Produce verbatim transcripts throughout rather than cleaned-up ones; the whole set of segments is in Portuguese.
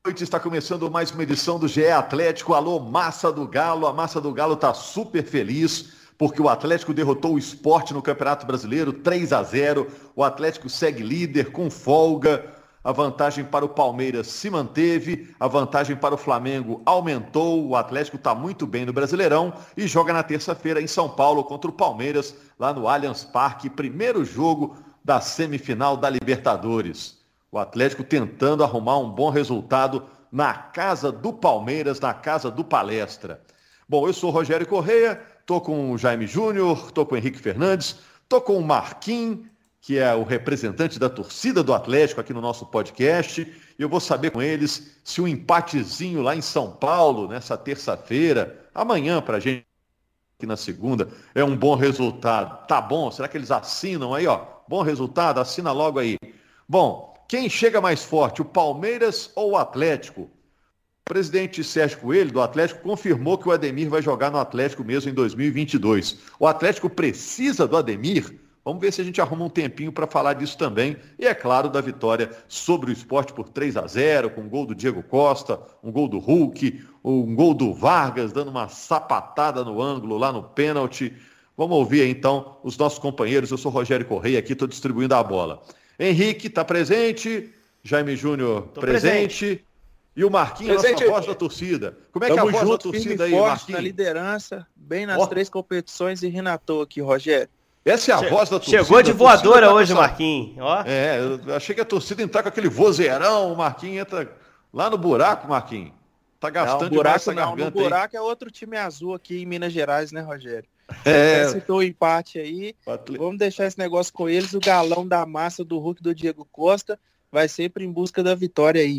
noite, está começando mais uma edição do G E Atlético. Alô, Massa do Galo. A Massa do Galo está super feliz porque o Atlético derrotou o Sport no Campeonato Brasileiro três a zero. O Atlético segue líder com folga. A vantagem para o Palmeiras se manteve, a vantagem para o Flamengo aumentou. O Atlético está muito bem no Brasileirão e joga na terça-feira em São Paulo contra o Palmeiras, lá no Allianz Parque, primeiro jogo da semifinal da Libertadores. O Atlético tentando arrumar um bom resultado na casa do Palmeiras, na casa do Palestra. Bom, eu sou o Rogério Correia, estou com o Jaime Júnior, estou com o Henrique Fernandes, estou com o Marquinhos, que é o representante da torcida do Atlético aqui no nosso podcast, e eu vou saber com eles se o empatezinho lá em São Paulo, nessa terça-feira, amanhã pra gente, aqui na segunda, é um bom resultado. Tá bom? Será que eles assinam aí, ó? Bom resultado? Assina logo aí. Bom, quem chega mais forte, o Palmeiras ou o Atlético? O presidente Sérgio Coelho, do Atlético, confirmou que o Ademir vai jogar no Atlético mesmo em dois mil e vinte e dois. O Atlético precisa do Ademir? Vamos ver se a gente arruma um tempinho para falar disso também. E, é claro, da vitória sobre o Sport por três a zero, com um gol do Diego Costa, um gol do Hulk, um gol do Vargas, dando uma sapatada no ângulo lá no pênalti. Vamos ouvir aí, então, os nossos companheiros. Eu sou o Rogério Correia, aqui estou distribuindo a bola. Henrique está presente, Jaime Júnior presente, presente, e o Marquinhos, presente, nossa voz da torcida. Como é que é a voz junto, da torcida aí, Marquinhos? Na liderança, bem nas oh. três competições e rindo à toa aqui, Rogério. Essa é a che- voz da torcida. Chegou de voadora hoje, essa... Marquinhos. Ó. É, eu achei que a torcida entrar com aquele vozeirão, o Marquinhos entra lá no buraco, Marquinhos. Tá gastando não, buraco, demais essa não, garganta, no buraco hein? É outro time azul aqui em Minas Gerais, né, Rogério? É. Você citou o empate aí, Atle... vamos deixar esse negócio com eles. O galão da massa do Hulk do Diego Costa vai sempre em busca da vitória aí.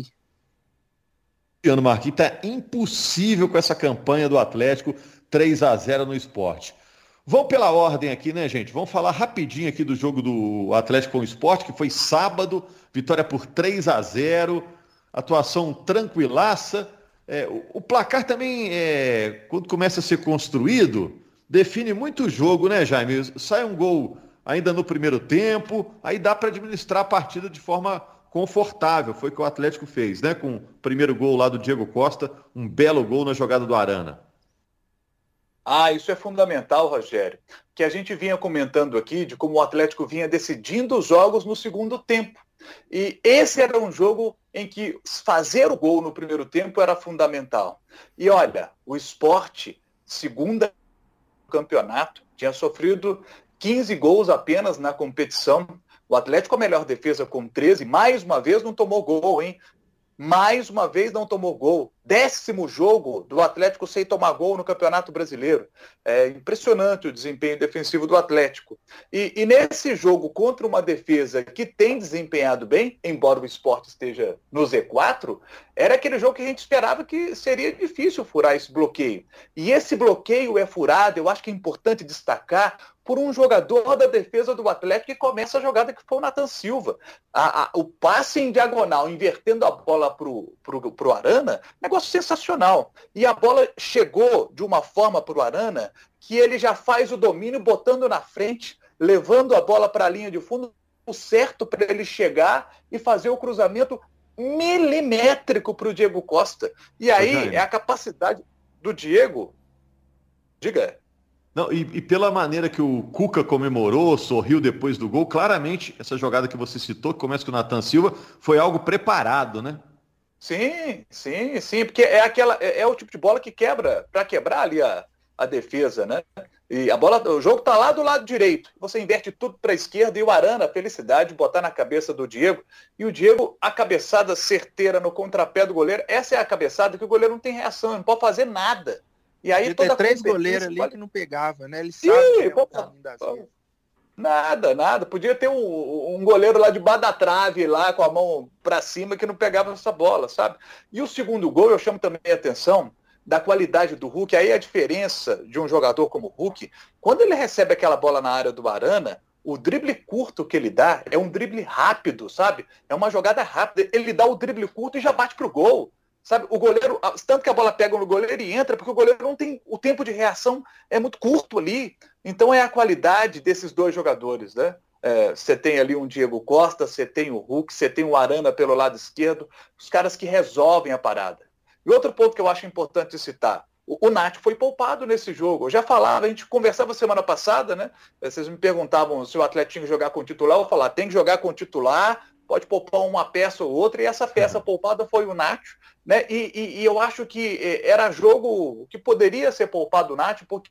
Ano Marquinhos, tá impossível com essa campanha do Atlético, três a zero no Sport. Vamos pela ordem aqui, né, gente? Vamos falar rapidinho aqui do jogo do Atlético com o Sport, que foi sábado, vitória por três a zero, atuação tranquilaça. É, o, o placar também, é, quando começa a ser construído, define muito o jogo, né, Jaime? Sai um gol ainda no primeiro tempo, aí dá para administrar a partida de forma confortável. Foi o que o Atlético fez, né? Com o primeiro gol lá do Diego Costa, um belo gol na jogada do Arana. Ah, isso é fundamental, Rogério, que a gente vinha comentando aqui de como o Atlético vinha decidindo os jogos no segundo tempo. E esse era um jogo em que fazer o gol no primeiro tempo era fundamental. E olha, o Sport, segunda campeonato, tinha sofrido quinze gols apenas na competição. O Atlético, a melhor defesa com treze, mais uma vez não tomou gol, hein? Mais uma vez não tomou gol. Décimo jogo do Atlético sem tomar gol no Campeonato Brasileiro. É impressionante o desempenho defensivo do Atlético. E, e nesse jogo contra uma defesa que tem desempenhado bem, embora o Sport esteja no Z quatro, era aquele jogo que a gente esperava que seria difícil furar esse bloqueio. E esse bloqueio é furado, eu acho que é importante destacar, por um jogador da defesa do Atlético que começa a jogada, que foi o Nathan Silva. A, a, o passe em diagonal, invertendo a bola para o Arana, negócio sensacional. E a bola chegou de uma forma para o Arana que ele já faz o domínio botando na frente, levando a bola para a linha de fundo, o certo para ele chegar e fazer o cruzamento milimétrico para o Diego Costa. E aí é a capacidade do Diego. Diga. Não, e, e pela maneira que o Cuca comemorou, sorriu depois do gol, claramente essa jogada que você citou, que começa com o Nathan Silva, foi algo preparado, né? Sim, sim, sim, porque é aquela é, é o tipo de bola que quebra, para quebrar ali a, a defesa, né? E a bola, o jogo tá lá do lado direito, você inverte tudo para a esquerda e o Arana, a felicidade de botar na cabeça do Diego, e o Diego, a cabeçada certeira no contrapé do goleiro, essa é a cabeçada que o goleiro não tem reação, não pode fazer nada. E aí toda tem três goleiros ali que não pegava, né? Ele sabe Ih, pô, pô, nada, nada. Podia ter um, um goleiro lá debaixo da trave, lá com a mão para cima, que não pegava essa bola, sabe? E o segundo gol, eu chamo também a atenção da qualidade do Hulk. Aí a diferença de um jogador como o Hulk, quando ele recebe aquela bola na área do Arana, o drible curto que ele dá é um drible rápido, sabe? É uma jogada rápida. Ele dá o drible curto e já bate pro gol. Sabe, o goleiro, tanto que a bola pega no goleiro e entra, porque o goleiro não tem, o tempo de reação é muito curto ali. Então é a qualidade desses dois jogadores, né? É, você tem ali um Diego Costa, você tem o Hulk, você tem o Arana pelo lado esquerdo, os caras que resolvem a parada. E outro ponto que eu acho importante citar, o, o Nacho foi poupado nesse jogo. Eu já falava, a gente conversava semana passada, né? Vocês me perguntavam se o Atlético tinha que jogar com o titular, eu vou falar, tem que jogar com o titular, pode poupar uma peça ou outra, e essa peça poupada foi o Nacho, né? E, e, e eu acho que era jogo que poderia ser poupado o Nacho, porque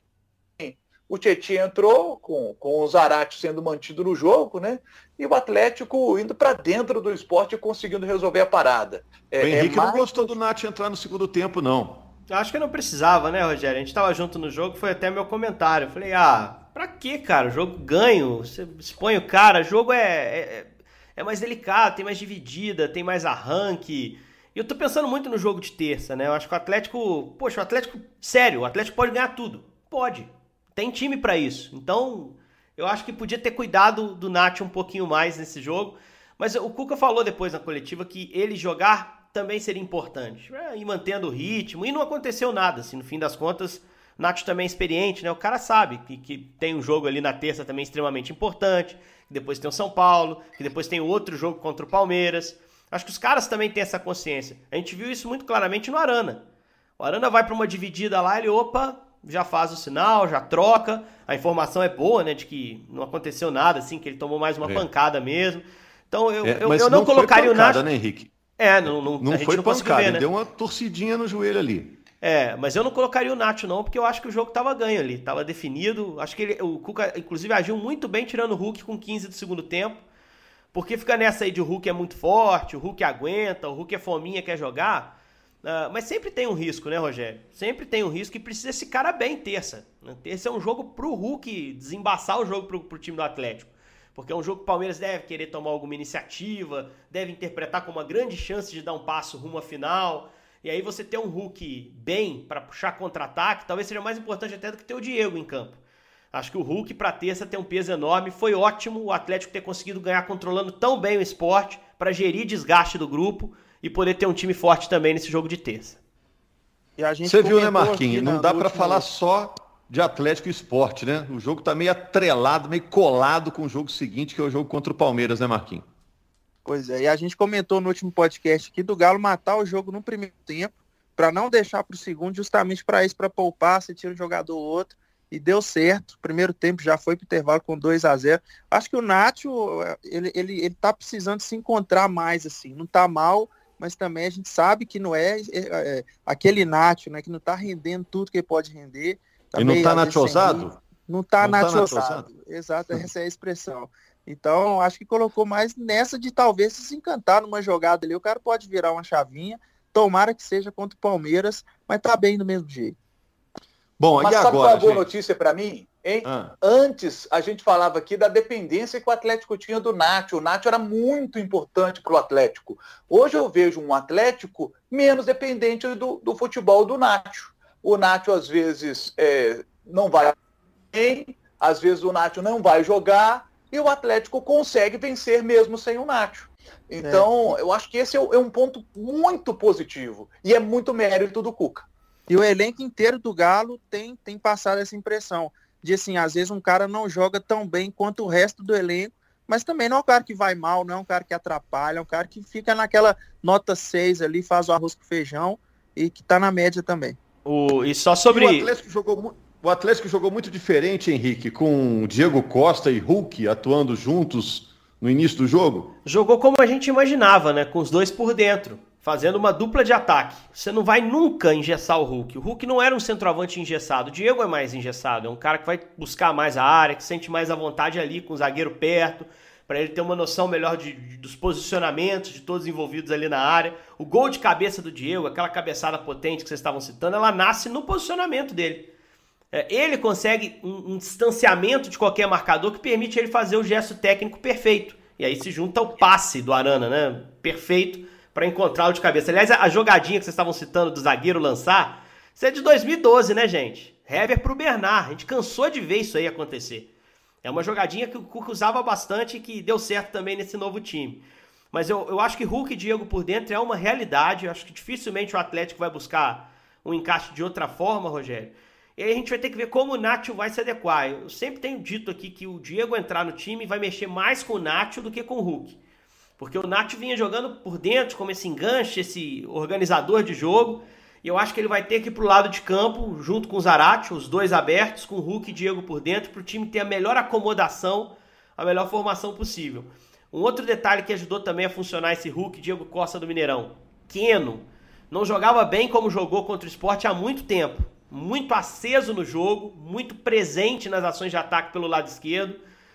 o Tietchan entrou com, com o Zarate sendo mantido no jogo, né? E o Atlético indo para dentro do esporte e conseguindo resolver a parada. É, o Henrique é mais... não gostou do Nacho entrar no segundo tempo, não. Eu acho que não precisava, né, Rogério? A gente tava junto no jogo, foi até meu comentário. Eu falei, ah, pra quê, cara? O jogo ganho, você expõe o cara, o jogo é, é, é mais delicado, tem mais dividida, tem mais arranque. E eu tô pensando muito no jogo de terça, né? Eu acho que o Atlético, poxa, o Atlético, sério, o Atlético pode ganhar tudo. Pode. Tem time pra isso. Então, eu acho que podia ter cuidado do Nacho um pouquinho mais nesse jogo. Mas o Cuca falou depois na coletiva que ele jogar também seria importante. É, ir mantendo o ritmo. E não aconteceu nada. Assim, no fim das contas, o Nacho também é experiente, né? O cara sabe que, que tem um jogo ali na terça também extremamente importante. Que depois tem o São Paulo. Que depois tem outro jogo contra o Palmeiras. Acho que os caras também têm essa consciência. A gente viu isso muito claramente no Arana. O Arana vai pra uma dividida lá, ele, opa... já faz o sinal, já troca, a informação é boa, né, de que não aconteceu nada, assim, que ele tomou mais uma é. pancada mesmo. Então eu, é, eu, eu não, não colocaria pancada, o Nacho... né, Henrique? É, não, não, não a gente foi não pancada, ver, né? Deu uma torcidinha no joelho ali. É, mas eu não colocaria o Nacho não, porque eu acho que o jogo tava ganho ali, tava definido. Acho que ele, o Cuca, inclusive, agiu muito bem tirando o Hulk com quinze do segundo tempo, porque fica nessa aí de o Hulk é muito forte, o Hulk aguenta, o Hulk é fominha, quer jogar... Uh, mas sempre tem um risco, né, Rogério? Sempre tem um risco e precisa esse cara bem terça. Terça é um jogo pro Hulk desembaçar o jogo pro, pro time do Atlético. Porque é um jogo que o Palmeiras deve querer tomar alguma iniciativa, deve interpretar como uma grande chance de dar um passo rumo à final. E aí você ter um Hulk bem para puxar contra-ataque, talvez seja mais importante até do que ter o Diego em campo. Acho que o Hulk para terça tem um peso enorme. Foi ótimo o Atlético ter conseguido ganhar controlando tão bem o esporte para gerir desgaste do grupo e poder ter um time forte também nesse jogo de terça. E a gente Você viu, né, Marquinhos? Não dá para falar só de Atlético e Sport, né? O jogo tá meio atrelado, meio colado com o jogo seguinte, que é o jogo contra o Palmeiras, né, Marquinhos? Pois é, e a gente comentou no último podcast aqui do Galo matar o jogo no primeiro tempo, para não deixar para o segundo, justamente para isso, para poupar, você tira um jogador ou outro, e deu certo. O primeiro tempo já foi para o intervalo com dois a zero. Acho que o Nacho, ele, ele, ele tá precisando se encontrar mais, assim, não tá mal, mas também a gente sabe que não é, é, é aquele Nacho, né, que não tá rendendo tudo que ele pode render. Tá e não tá nachosado? Não tá nachosado, exato, essa é a expressão. Então, acho que colocou mais nessa de talvez se encantar numa jogada ali, o cara pode virar uma chavinha, tomara que seja contra o Palmeiras, mas tá bem do mesmo jeito. Bom, mas e sabe agora, qual é a boa gente? notícia para mim? Hein? Ah. Antes, a gente falava aqui da dependência que o Atlético tinha do Nacho. O Nacho era muito importante para o Atlético. Hoje eu vejo um Atlético menos dependente do, do futebol do Nacho. O Nacho, às vezes, é, não vai bem, às vezes o Nacho não vai jogar, e o Atlético consegue vencer mesmo sem o Nacho. Então, é. eu acho que esse é um ponto muito positivo, e é muito mérito do Cuca. E o elenco inteiro do Galo tem, tem passado essa impressão de, assim, às vezes um cara não joga tão bem quanto o resto do elenco, mas também não é um cara que vai mal, não é um cara que atrapalha, é um cara que fica naquela nota seis ali, faz o arroz com feijão e que tá na média também. O, e só sobre... E o Atlético jogou, o Atlético jogou muito diferente, Henrique, com Diego Costa e Hulk atuando juntos no início do jogo? Jogou como a gente imaginava, né? Com os dois por dentro, fazendo uma dupla de ataque. Você não vai nunca engessar o Hulk. O Hulk não era um centroavante engessado. O Diego é mais engessado. É um cara que vai buscar mais a área, que sente mais à vontade ali com o zagueiro perto, para ele ter uma noção melhor de, de, dos posicionamentos de todos envolvidos ali na área. O gol de cabeça do Diego, aquela cabeçada potente que vocês estavam citando, ela nasce no posicionamento dele. É, ele consegue um, um distanciamento de qualquer marcador que permite ele fazer o gesto técnico perfeito. E aí se junta o passe do Arana, né? Perfeito para encontrar o de cabeça. Aliás, a, a jogadinha que vocês estavam citando do zagueiro lançar, isso é de dois mil e doze, né, gente? Hever pro Bernard. A gente cansou de ver isso aí acontecer. É uma jogadinha que o Cuca usava bastante e que deu certo também nesse novo time. Mas eu, eu acho que Hulk e Diego por dentro é uma realidade. Eu acho que dificilmente o Atlético vai buscar um encaixe de outra forma, Rogério. E aí a gente vai ter que ver como o Nacho vai se adequar. Eu sempre tenho dito aqui que o Diego entrar no time vai mexer mais com o Nacho do que com o Hulk. Porque o Nacho vinha jogando por dentro como esse enganche, esse organizador de jogo. E eu acho que ele vai ter que ir pro lado de campo, junto com o Zarate, os dois abertos, com o Hulk e Diego por dentro, para o time ter a melhor acomodação, a melhor formação possível. Um outro detalhe que ajudou também a funcionar esse Hulk, Diego Costa do Mineirão. Keno não jogava bem como jogou contra o Sport há muito tempo. Muito aceso no jogo, muito presente nas ações de ataque pelo lado esquerdo,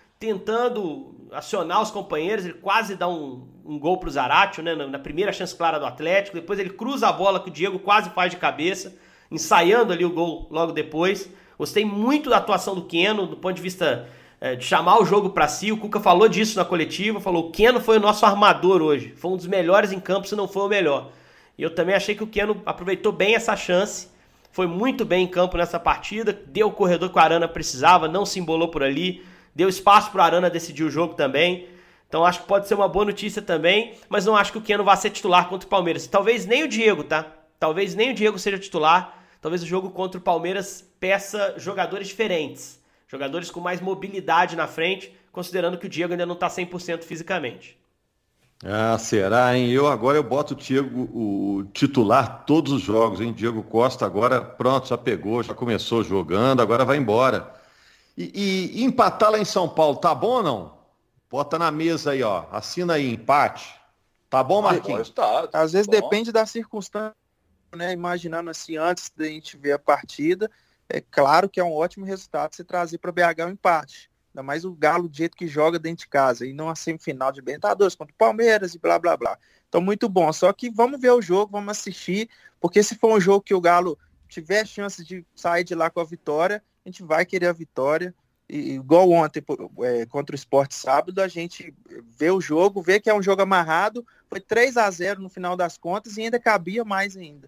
tentando acionar os companheiros. Ele quase dá um, um gol pro Zaratio, né, na primeira chance clara do Atlético. Depois ele cruza a bola que o Diego quase faz de cabeça, ensaiando ali o gol logo depois. Gostei muito da atuação do Keno, do ponto de vista é, de chamar o jogo para si. O Cuca falou disso na coletiva, falou: o Keno foi o nosso armador hoje, foi um dos melhores em campo, se não foi o melhor. E eu também achei que o Keno aproveitou bem essa chance, foi muito bem em campo nessa partida, deu o corredor que o Arana precisava, não se embolou por ali, deu espaço para o Arana decidir o jogo também. Então acho que pode ser uma boa notícia também, mas não acho que o Keno vá ser titular contra o Palmeiras. Talvez nem o Diego, tá? Talvez nem o Diego seja titular. Talvez o jogo contra o Palmeiras peça jogadores diferentes, jogadores com mais mobilidade na frente, considerando que o Diego ainda não está cem por cento fisicamente. Ah, será, hein? Eu agora eu boto o Diego, o titular todos os jogos, hein? Diego Costa agora, pronto, já pegou, já começou jogando, agora vai embora. E, e, e empatar lá em São Paulo, tá bom ou não? Bota na mesa aí, ó, assina aí, empate. Tá bom, Marquinhos? Tá, tá, Às vezes bom. Depende da circunstância, né? Imaginando assim, antes da gente ver a partida, é claro que é um ótimo resultado você trazer para B H um empate. Ainda mais o Galo do jeito que joga dentro de casa, e não a semifinal de Libertadores contra o Palmeiras e blá, blá, blá. Então, muito bom. Só que vamos ver o jogo, vamos assistir, porque se for um jogo que o Galo tiver chance de sair de lá com a vitória, a gente vai querer a vitória. E, igual ontem é, contra o Sport sábado, a gente vê o jogo, vê que é um jogo amarrado, foi três a zero no final das contas e ainda cabia mais ainda.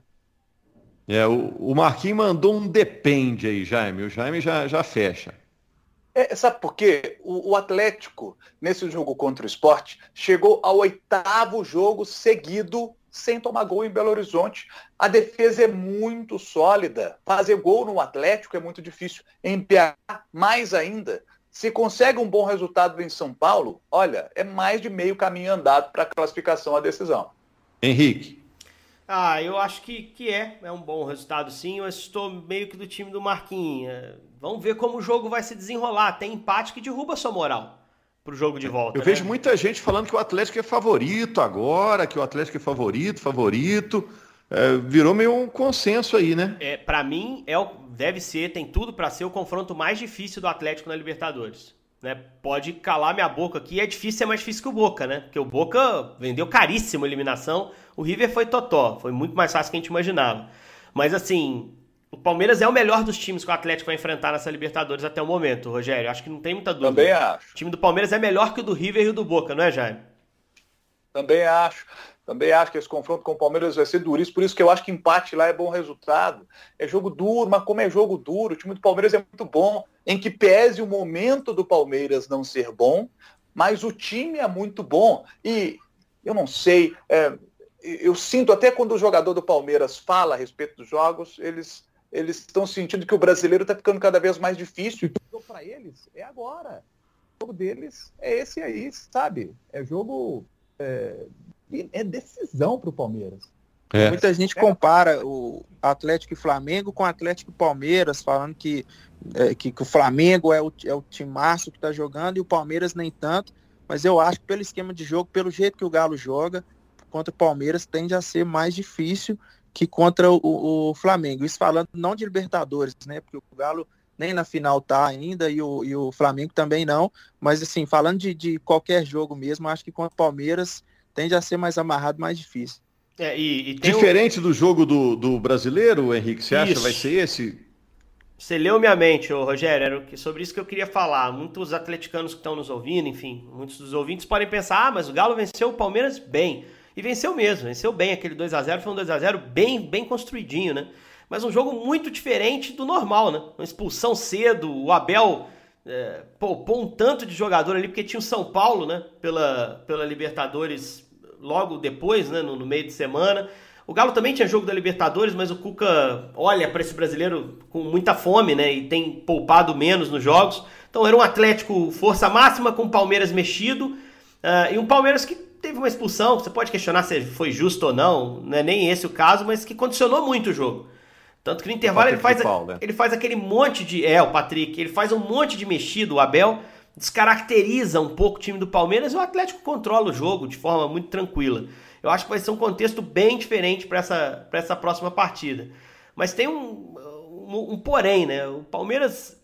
É, o, o Marquinhos mandou um depende aí, Jaime. O Jaime já, já fecha. É, sabe por quê? O, o Atlético, nesse jogo contra o Sport, chegou ao oitavo jogo seguido sem tomar gol em Belo Horizonte. A defesa é muito sólida. Fazer gol no Atlético é muito difícil. Em B H, mais ainda. Se consegue um bom resultado em São Paulo, olha, é mais de meio caminho andado para a classificação à decisão. Henrique. Ah, eu acho que, que é, é um bom resultado sim, eu estou meio que do time do Marquinhos. É, vamos ver como o jogo vai se desenrolar. Tem empate que derruba a sua moral pro jogo de volta. Eu né? vejo muita gente falando que o Atlético é favorito agora, que o Atlético é favorito, favorito. É, virou meio um consenso aí, né? É, para mim, é o, deve ser, tem tudo para ser o confronto mais difícil do Atlético na Libertadores. Né? Pode calar minha boca aqui, é difícil ser mais difícil que o Boca, né? Porque o Boca vendeu caríssimo a eliminação, o River foi totó, foi muito mais fácil que a gente imaginava. Mas assim, o Palmeiras é o melhor dos times que o Atlético vai enfrentar nessa Libertadores até o momento, Rogério. Acho que não tem muita dúvida. Também acho. O time do Palmeiras é melhor que o do River e o do Boca, não é, Jaime? Também acho. Também acho que esse confronto com o Palmeiras vai ser duríssimo, por isso que eu acho que empate lá é bom resultado. É jogo duro, mas como é jogo duro, o time do Palmeiras é muito bom, em que pese o momento do Palmeiras não ser bom, mas o time é muito bom. E eu não sei, é, eu sinto até quando o jogador do Palmeiras fala a respeito dos jogos, eles eles estão sentindo que o brasileiro está ficando cada vez mais difícil. O jogo para eles é agora. O jogo deles é esse aí, sabe? É jogo... É... é decisão para o Palmeiras. É. Muita gente compara o Atlético e Flamengo com o Atlético e Palmeiras, falando que, é, que, que o Flamengo é o, é o timaço que está jogando e o Palmeiras nem tanto, mas eu acho que pelo esquema de jogo, pelo jeito que o Galo joga, contra o Palmeiras tende a ser mais difícil que contra o, o Flamengo. Isso falando não de Libertadores, né? Porque o Galo nem na final tá ainda e o, e o Flamengo também não, mas assim, falando de, de qualquer jogo mesmo, acho que contra o Palmeiras tende a ser mais amarrado, mais difícil. É, e, e Diferente o... do jogo do, do brasileiro, Henrique, você acha que vai ser esse? Você leu minha mente, ô, Rogério, era sobre isso que eu queria falar. Muitos atleticanos que estão nos ouvindo, enfim, muitos dos ouvintes podem pensar, ah, mas o Galo venceu o Palmeiras bem. E venceu mesmo, venceu bem aquele dois a zero, foi um dois a zero bem, bem construidinho, né? Mas um jogo muito diferente do normal, né? Uma expulsão cedo, o Abel é, poupou um tanto de jogador ali, porque tinha o São Paulo, né? Pela, pela Libertadores logo depois, né? No, no meio de semana. O Galo também tinha jogo da Libertadores, mas o Cuca olha para esse brasileiro com muita fome, né? E tem poupado menos nos jogos. Então era um Atlético força máxima com o Palmeiras mexido. Uh, e um Palmeiras que teve uma expulsão, você pode questionar se foi justo ou não, não é nem esse o caso, mas que condicionou muito o jogo. Tanto que no intervalo ele faz, Paulo, né? ele faz aquele monte de... É, o Patrick, ele faz um monte de mexido, o Abel descaracteriza um pouco o time do Palmeiras e o Atlético controla o jogo de forma muito tranquila. Eu acho que vai ser um contexto bem diferente para essa, para essa próxima partida. Mas tem um, um, um porém, né? O Palmeiras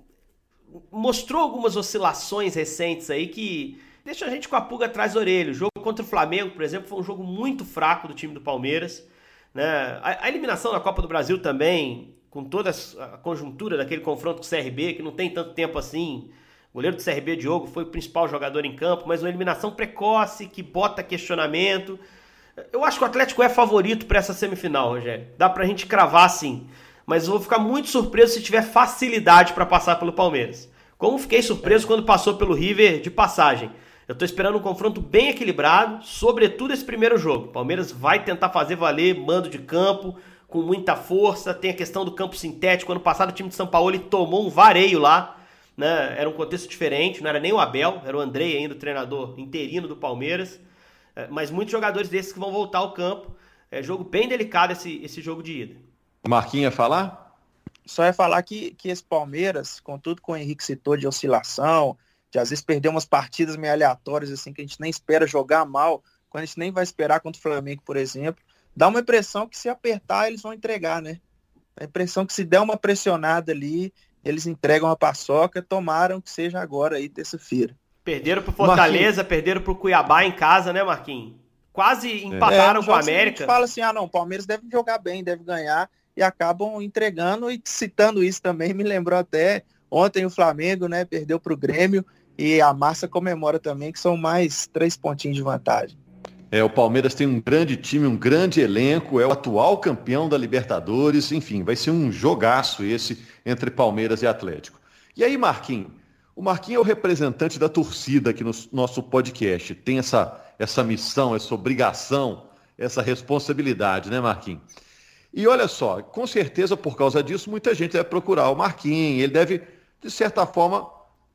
mostrou algumas oscilações recentes aí que deixam a gente com a pulga atrás da orelha. O jogo contra o Flamengo, por exemplo, foi um jogo muito fraco do time do Palmeiras, né? A, a eliminação da Copa do Brasil também, com toda a conjuntura daquele confronto com o C R B, que não tem tanto tempo assim. O goleiro do C R B, Diogo, foi o principal jogador em campo, mas uma eliminação precoce, que bota questionamento. Eu acho que o Atlético é favorito para essa semifinal, Rogério. Dá pra gente cravar sim. Mas eu vou ficar muito surpreso se tiver facilidade para passar pelo Palmeiras. Como fiquei surpreso quando passou pelo River de passagem. Eu tô esperando um confronto bem equilibrado, sobretudo esse primeiro jogo. O Palmeiras vai tentar fazer valer mando de campo, com muita força. Tem a questão do campo sintético. Ano passado o time de São Paulo tomou um vareio lá. Né? Era um contexto diferente, não era nem o Abel, era o Andrei ainda, o treinador interino do Palmeiras, é, mas muitos jogadores desses que vão voltar ao campo. É jogo bem delicado esse, esse jogo de ida. O Marquinhos ia falar? Só ia falar que, que esse Palmeiras, contudo com o Henrique citou de oscilação, de às vezes perder umas partidas meio aleatórias, assim, que a gente nem espera jogar mal, quando a gente nem vai esperar contra o Flamengo, por exemplo, dá uma impressão que se apertar eles vão entregar, né? A impressão que se der uma pressionada ali, eles entregam a paçoca, tomaram que seja agora aí, terça-feira. Perderam pro Fortaleza, Marquinhos. Perderam pro Cuiabá em casa, né, Marquinhos? Quase empataram é, com o América. A gente fala assim, ah não, o Palmeiras deve jogar bem, deve ganhar, e acabam entregando, e citando isso também, me lembrou até ontem o Flamengo, né, perdeu pro Grêmio, e a Massa comemora também, que são mais três pontinhos de vantagem. É, o Palmeiras tem um grande time, um grande elenco, é o atual campeão da Libertadores, enfim, vai ser um jogaço esse entre Palmeiras e Atlético. E aí, Marquinhos? O Marquinhos é o representante da torcida aqui no nosso podcast, tem essa, essa missão, essa obrigação, essa responsabilidade, né, Marquinhos? E olha só, com certeza por causa disso, muita gente vai procurar o Marquinhos, ele deve, de certa forma,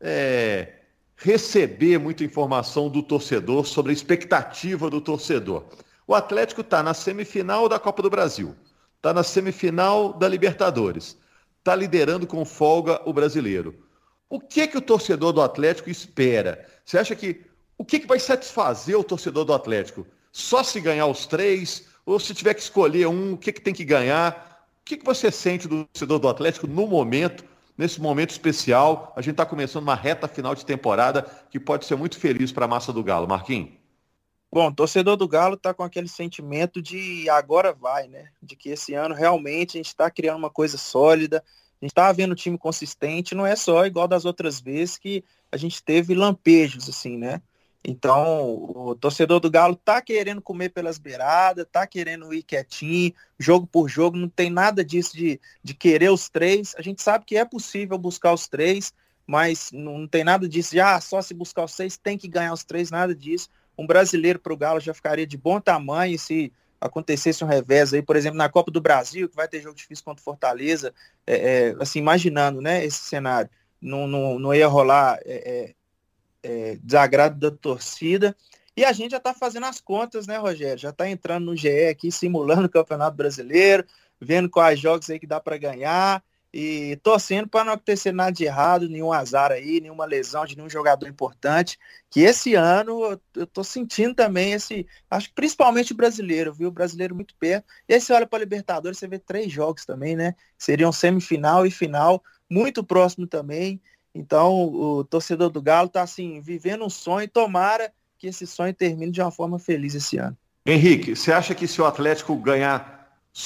é... receber muita informação do torcedor sobre a expectativa do torcedor. O Atlético está na semifinal da Copa do Brasil, está na semifinal da Libertadores, está liderando com folga o brasileiro. O que que o torcedor do Atlético espera? Você acha que o que que vai satisfazer o torcedor do Atlético? Só se ganhar os três? Ou se tiver que escolher um, o que que tem que ganhar? O que que você sente do torcedor do Atlético no momento? Nesse momento especial, a gente está começando uma reta final de temporada que pode ser muito feliz para a massa do Galo. Marquinhos? Bom, o torcedor do Galo está com aquele sentimento de agora vai, né? De que esse ano realmente a gente está criando uma coisa sólida, a gente está vendo um time consistente, não é só igual das outras vezes que a gente teve lampejos, assim, né? Então, o torcedor do Galo tá querendo comer pelas beiradas, tá querendo ir quietinho, jogo por jogo, não tem nada disso de, de querer os três. A gente sabe que é possível buscar os três, mas não tem nada disso de, ah, só se buscar os seis tem que ganhar os três, nada disso. Um brasileiro pro Galo já ficaria de bom tamanho se acontecesse um revés aí, por exemplo, na Copa do Brasil, que vai ter jogo difícil contra o Fortaleza, é, é, assim, imaginando, né, esse cenário, não, não, não ia rolar... É, é, É, desagrado da torcida, e a gente já está fazendo as contas, né, Rogério? Já está entrando no G E aqui, simulando o Campeonato Brasileiro, vendo quais jogos aí que dá para ganhar, e torcendo para não acontecer nada de errado, nenhum azar aí, nenhuma lesão de nenhum jogador importante, que esse ano eu estou sentindo também esse, acho que principalmente o brasileiro, viu? O brasileiro muito perto, e aí você olha para a Libertadores, você vê três jogos também, né? Seriam semifinal e final, muito próximo também. Então, o torcedor do Galo está assim, vivendo um sonho, tomara que esse sonho termine de uma forma feliz esse ano. Henrique, você acha que se o Atlético ganhar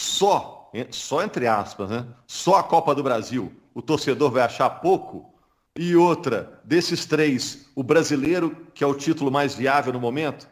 só, só entre aspas, né, só a Copa do Brasil, o torcedor vai achar pouco? E outra, desses três, o brasileiro, que é o título mais viável no momento?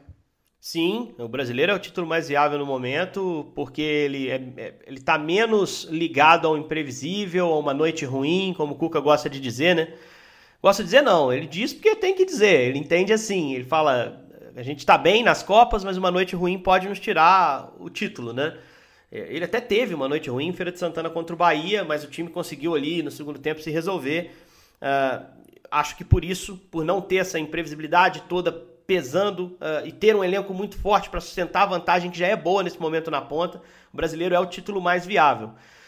Sim, o brasileiro é o título mais viável no momento, porque ele é, é, ele está menos ligado ao imprevisível, a uma noite ruim, como o Cuca gosta de dizer, né? Gosta de dizer não, ele diz porque tem que dizer, ele entende assim, ele fala, a gente está bem nas Copas, mas uma noite ruim pode nos tirar o título, né? Ele até teve uma noite ruim em Feira de Santana contra o Bahia, mas o time conseguiu ali no segundo tempo se resolver. Uh, acho que por isso, por não ter essa imprevisibilidade toda pesando uh, e ter um elenco muito forte para sustentar a vantagem que já é boa nesse momento na ponta, o Brasileiro é o título mais viável.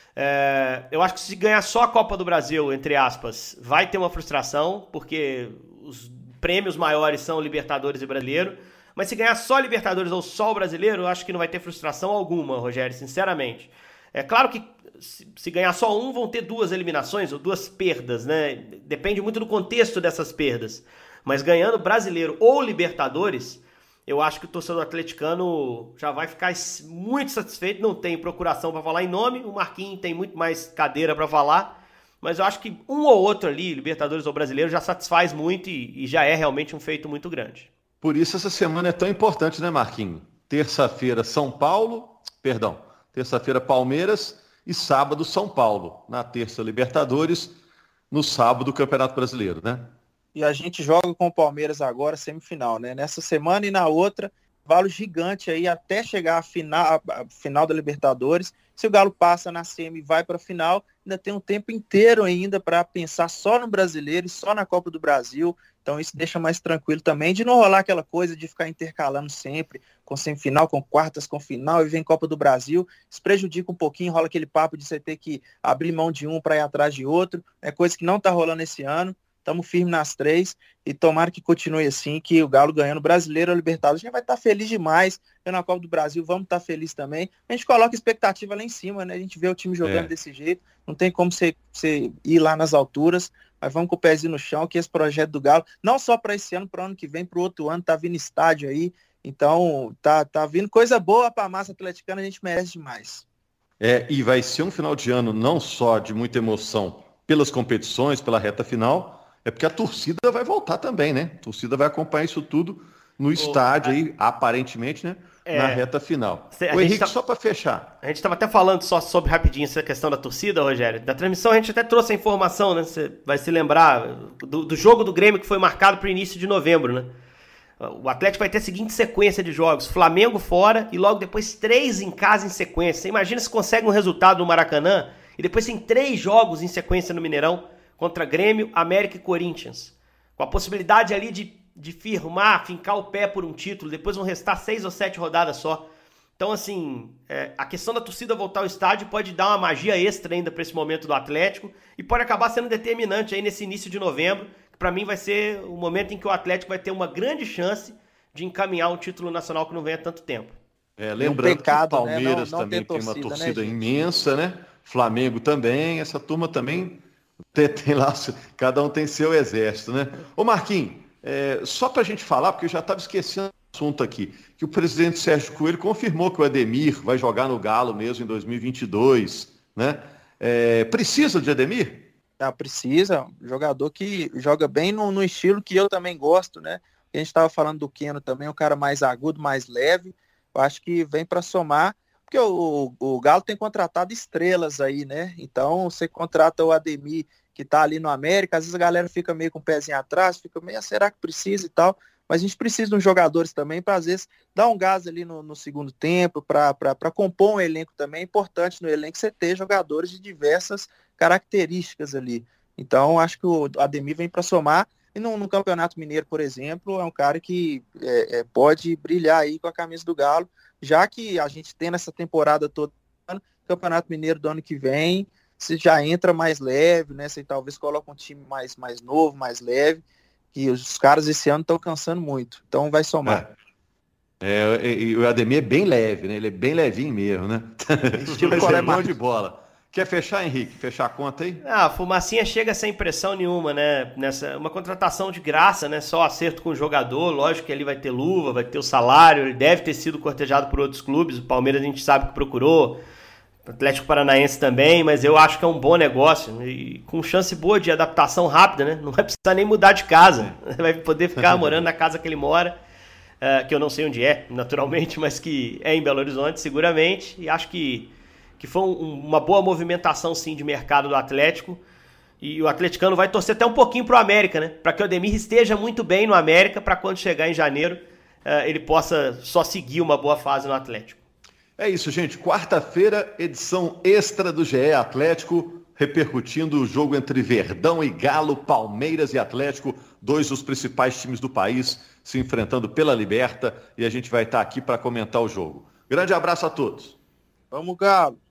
Uh, eu acho que se ganhar só a Copa do Brasil, entre aspas, vai ter uma frustração, porque os prêmios maiores são Libertadores e Brasileiro. Mas se ganhar só Libertadores ou só o Brasileiro, eu acho que não vai ter frustração alguma, Rogério, sinceramente. É claro que se, se ganhar só um, vão ter duas eliminações ou duas perdas, né? Depende muito do contexto dessas perdas. Mas ganhando Brasileiro ou Libertadores, eu acho que o torcedor atleticano já vai ficar muito satisfeito. Não tem procuração para falar em nome, o Marquinhos tem muito mais cadeira para falar. Mas eu acho que um ou outro ali, Libertadores ou Brasileiro, já satisfaz muito e, e já é realmente um feito muito grande. Por isso essa semana é tão importante, né, Marquinhos? Terça-feira, São Paulo, perdão, terça-feira, Palmeiras e sábado, São Paulo. Na terça, Libertadores, no sábado, Campeonato Brasileiro, né? E a gente joga com o Palmeiras agora, semifinal, né? Nessa semana e na outra, valo gigante aí até chegar à final, à final da Libertadores. Se o Galo passa na semi e vai para a final, ainda tem um tempo inteiro ainda para pensar só no Brasileiro e só na Copa do Brasil. Então isso deixa mais tranquilo também, de não rolar aquela coisa de ficar intercalando sempre, com semifinal, com quartas, com final, e vem Copa do Brasil. Isso prejudica um pouquinho, rola aquele papo de você ter que abrir mão de um para ir atrás de outro. É coisa que não está rolando esse ano. Estamos firmes nas três e tomara que continue assim, que o Galo ganhando Brasileiro ou Libertadores, a gente vai estar tá feliz demais. Na Copa do Brasil vamos estar tá felizes também. A gente coloca expectativa lá em cima, né? A gente vê o time jogando é. desse jeito, não tem como você, você ir lá nas alturas, mas vamos com o pezinho no chão, que esse projeto do Galo, não só para esse ano, para o ano que vem, para o outro ano, tá vindo estádio aí, então tá, tá vindo coisa boa para a massa atleticana, a gente merece demais. É, e vai ser um final de ano não só de muita emoção pelas competições, pela reta final, é porque a torcida vai voltar também, né? A torcida vai acompanhar isso tudo no estádio aí, aparentemente, né? É, na reta final. O Henrique, tá, só para fechar. A gente estava até falando só sobre rapidinho essa questão da torcida, Rogério. Da transmissão a gente até trouxe a informação, né? Você vai se lembrar do, do jogo do Grêmio que foi marcado para o início de novembro, né? O Atlético vai ter a seguinte sequência de jogos: Flamengo fora e logo depois três em casa em sequência. Você imagina se consegue um resultado no Maracanã e depois tem três jogos em sequência no Mineirão contra Grêmio, América e Corinthians. Com a possibilidade ali de, de firmar, fincar o pé por um título. Depois vão restar seis ou sete rodadas só. Então, assim, é, a questão da torcida voltar ao estádio pode dar uma magia extra ainda para esse momento do Atlético e pode acabar sendo determinante aí nesse início de novembro, que para mim vai ser o momento em que o Atlético vai ter uma grande chance de encaminhar um título nacional que não vem há tanto tempo. É, lembrando um pecado, que o Palmeiras, né? não, não também tem, torcida, tem uma torcida, né, imensa, né? Flamengo também, essa turma também tem, tem lá, cada um tem seu exército, né? Ô Marquinhos, é, só para a gente falar, porque eu já estava esquecendo o assunto aqui, que o presidente Sérgio Coelho confirmou que o Ademir vai jogar no Galo mesmo em dois mil e vinte e dois, né? É, precisa de Ademir? Ah, precisa, jogador que joga bem no, no estilo que eu também gosto, né? A gente estava falando do Keno também, um cara mais agudo, mais leve, eu acho que vem para somar, porque o, o, o Galo tem contratado estrelas aí, né? Então você contrata o Ademir, que tá ali no América, às vezes a galera fica meio com o pezinho atrás, fica meio, será que precisa e tal? Mas a gente precisa de uns jogadores também para, às vezes, dar um gás ali no, no segundo tempo, para compor um elenco também. É importante no elenco você ter jogadores de diversas características ali. Então, acho que o Ademir vem para somar. E no, no Campeonato Mineiro, por exemplo, é um cara que é, é, pode brilhar aí com a camisa do Galo, já que a gente tem nessa temporada toda, no Campeonato Mineiro do ano que vem, você já entra mais leve, né? Você talvez coloca um time mais, mais novo, mais leve. E os caras esse ano estão cansando muito. Então vai somar. É, é, e o Ademir é bem leve, né? Ele é bem levinho mesmo, né? Estilo é de bola. Quer fechar, Henrique? Fechar a conta aí? Ah, a fumacinha chega sem pressão nenhuma, né? Nessa, uma contratação de graça, né? Só acerto com o jogador. Lógico que ele vai ter luva, vai ter o salário. Ele deve ter sido cortejado por outros clubes. O Palmeiras a gente sabe que procurou. Atlético Paranaense também, mas eu acho que é um bom negócio e com chance boa de adaptação rápida, né? Não vai precisar nem mudar de casa, vai poder ficar morando na casa que ele mora, uh, que eu não sei onde é, naturalmente, mas que é em Belo Horizonte, seguramente, e acho que, que foi um, uma boa movimentação, sim, de mercado do Atlético, e o atleticano vai torcer até um pouquinho pro América, né? Para que o Ademir esteja muito bem no América, para quando chegar em janeiro, uh, ele possa só seguir uma boa fase no Atlético. É isso, gente. Quarta-feira, edição extra do G E Atlético, repercutindo o jogo entre Verdão e Galo, Palmeiras e Atlético, dois dos principais times do país se enfrentando pela Liberta, e a gente vai estar aqui para comentar o jogo. Grande abraço a todos. Vamos, Galo!